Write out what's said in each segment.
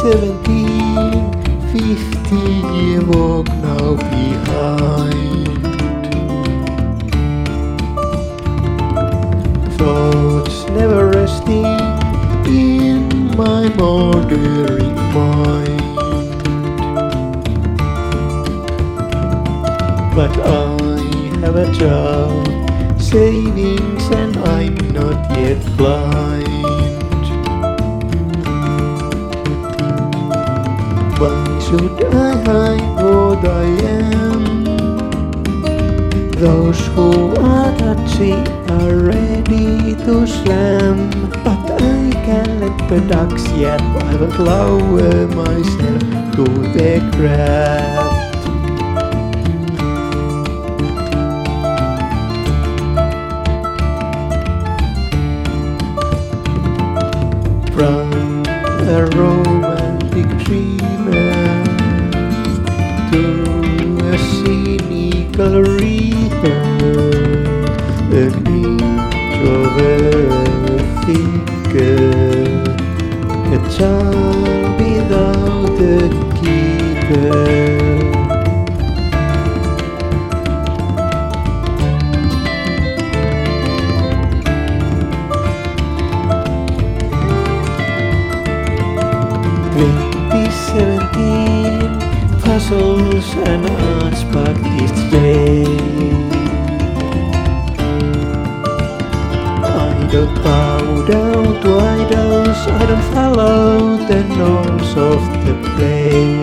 17, 15-year walk now behind. Thoughts never resting in my mouldering mind. But I have a job, savings, and I'm not yet blind. Why should I hide what I am? Those who are touchy are ready to slam. But I can't let the ducks yet, I won't lower myself to their craft. From a romantic dreamer to a cynical reaper, an introvert thinker, a child without a keeper. Puzzles and arts spark each day. I don't bow down to idols, I don't follow the norms of the play.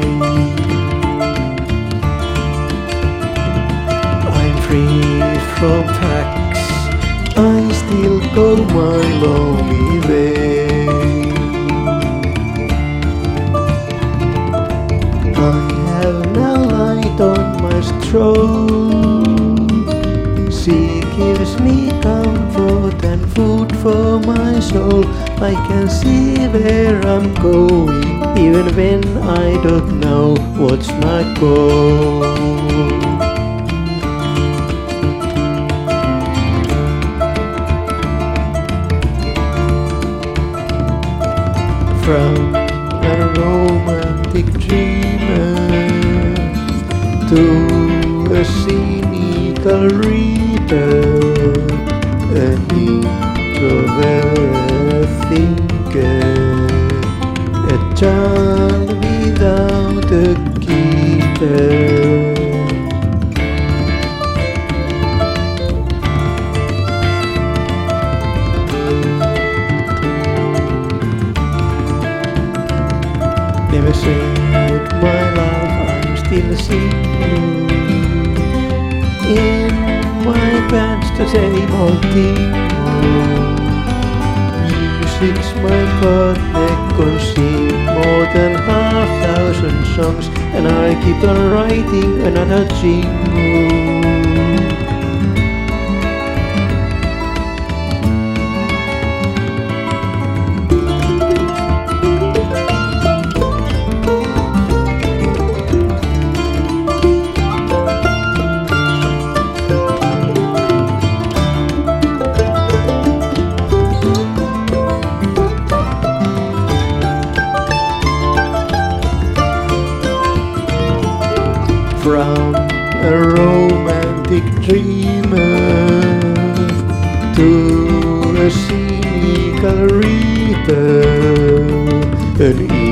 I'm free from facts, I still go my lonely way. I have no light on my stroll. She gives me comfort and food for my soul. I can see where I'm going, even when I don't know what's my goal. From a romantic dreamer to a cynical reaper, an introvert thinker, a child without a keeper. Never saved my life, I'm still single. In my pants the same old thing. Music's my partner, conceive more than 5,000 songs, and I keep on writing another jingle. From a romantic dreamer to a cynical reaper, an